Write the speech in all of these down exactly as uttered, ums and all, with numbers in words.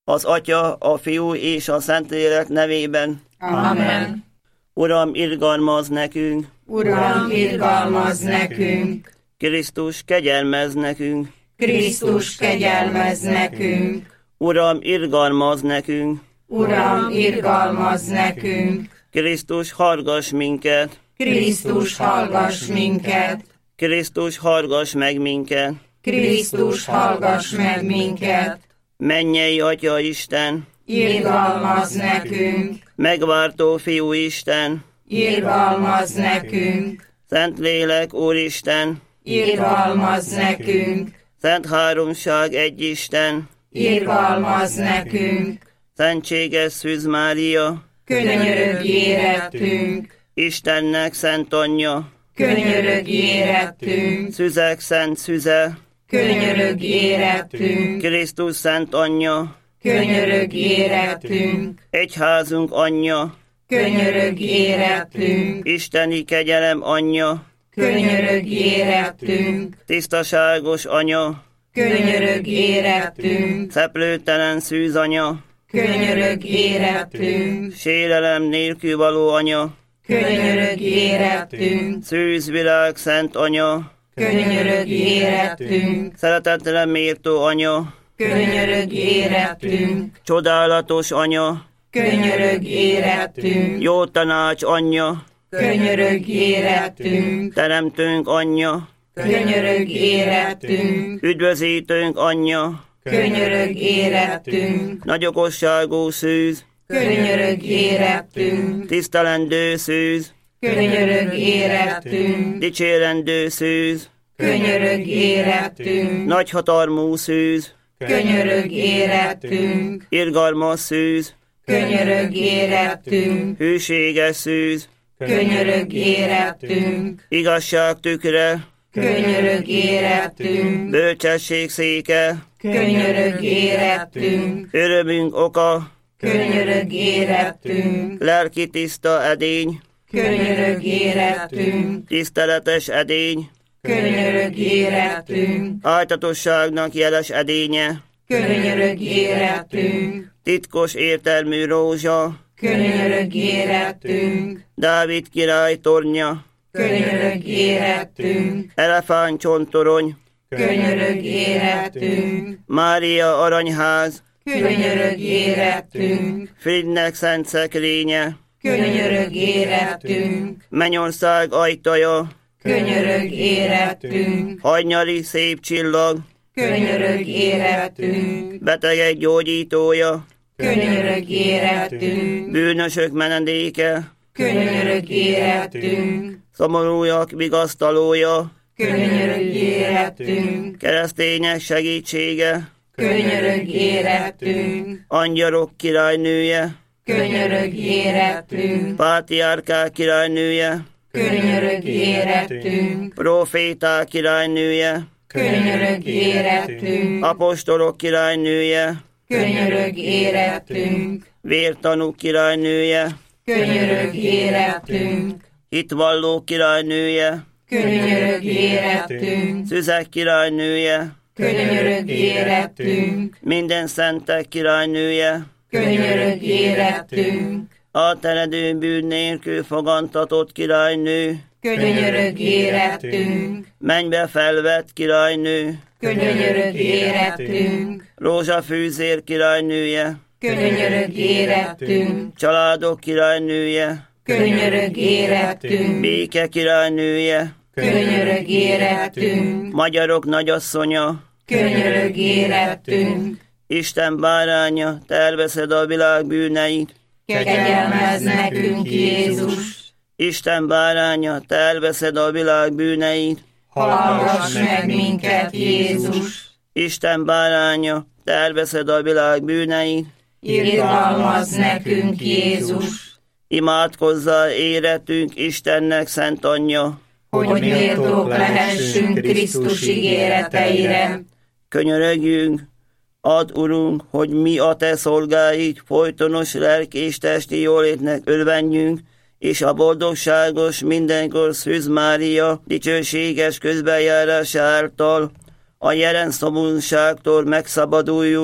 Az Atya, a Fiú és a Szentlélek nevében. Amen. Uram, irgalmazz nekünk! Uram, irgalmazz nekünk! Krisztus, kegyelmezz nekünk! Krisztus, kegyelmezz nekünk! Uram, irgalmazz nekünk! Uram, irgalmazz nekünk! Krisztus, hallgass minket! Krisztus, hallgass minket! Krisztus, hallgass meg minket! Krisztus, hallgass meg minket! Mennyei Atya Isten! Irgalmazz nekünk! Megváltó Fiú Isten! Irgalmazz nekünk! Szentlélek Úristen! Irgalmazz nekünk! Szent Háromság egy Isten! Irgalmazz nekünk! Szentséges Szűz Mária! Könyörögj érettünk! Istennek Szent Anyja! Könyörögj érettünk! Szüzek Szent Szüze! Könyörögj érettünk! Krisztus Szent Anyja! Könyörögj érettünk! Egyházunk Anyja! Könyörögj érettünk! Isteni kegyelem Anyja! Könyörögj érettünk! Tisztaságos Anya! Könyörögj érettünk! Szeplőtelen Szűz Anya! Könyörögj érettünk! Sérelem nélkül való Anya! Könyörögj érettünk! Szűz világ Szent Anya! Könyörögj érettünk! Szeretetre méltó Anya! Könyörögj érettünk! Csodálatos Anya! Könyörögj érettünk! Jó tanács Anyja! Könyörögj érettünk! Teremtőnk Anyja! Könyörögj érettünk! Üdvözítőnk Anyja! Könyörögj érettünk! Nagyokosságú Szűz! Könyörögj érettünk! Tisztelendő Szűz! Könyörögj érettünk! Dicsérendő Szűz! Könyörögj érettünk! Nagyhatalmú Szűz! Könyörögj érettünk! Irgalmas Szűz! Könyörögj érettünk! Hűséges Szűz! Könyörögj érettünk! Igazság tükre! Könyörögj érettünk! Bölcsesség széke! Könyörögj érettünk! Örömünk oka! Könyörögj érettünk! Lelki tiszta edény! Könyörögj érettünk! Tiszteletes edény! Könyörögj érettünk! Áltatosságnak jeles edénye! Könyörögj érettünk! Titkos értelmű rózsa! Könyörögj érettünk! Dávid király tornya! Könyörögj érettünk! Elefántcsontorony! Könyörögj érettünk! Mária aranyház! Könyörögj érettünk! Fridnek szent szekrénye! Könyörögj érettünk! Mennyország ajtaja! Könyörögj érettünk! Hajnyali szép csillag! Könyörögj érettünk! Betegek gyógyítója! Könyörögj érettünk! Bűnösök menedéke! Könyörögj érettünk! Szomorúak vigasztalója! Könyörögj érettünk! Keresztények segítsége! Könyörögj érettünk! Angyalok királynője! Könyörögj érettünk! Pátriárkák királynője! Könyörögj érettünk! Proféták királynője! Könyörögj érettünk! Apostolok királynője! Könyörögj érettünk! Vértanúk királynője! Könyörögj érettünk! Hitvalló királynője! Könyörögj érettünk! Szüzek királynője! Könyörögj érettünk! Minden szentek királynője! Könyörögj érettünk! Átteredő bűn nélkül fogantatott királynő! Könyörögj érettünk! Mennybe felvett királynő! Könyörögj érettünk! Rózsafűzér királynője! Könyörögj érettünk! Családok királynője! Könyörögj érettünk! Béke királynője! Könyörögj érettünk! Magyarok nagyasszonya! Könyörögj érettünk! Isten báránya, te elveszed a világ bűneit! Kegyelmezz nekünk, Jézus! Isten báránya, te elveszed a világ bűneit! Hallgass meg minket, Jézus! Isten báránya, te elveszed a világ bűneit! Irgalmazz nekünk, Jézus! Imádkozzál éretünk Istennek Szent Anyja! Hogy méltók lehessünk Krisztus ígéreteire! Könyörögjünk, add, Urunk, hogy mi a te szolgáid folytonos lelki és testi jólétnek örvenjünk, és a boldogságos mindenkor Szűz Mária dicsőséges közbenjárása által a jelen szomorúságtól megszabaduljunk,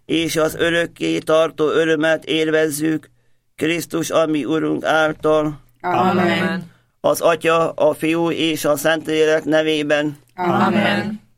és az örökké tartó örömet élvezzük Krisztus, ami Urunk által. Amen. Az Atya, a Fiú és a Szentlélek nevében. Amen.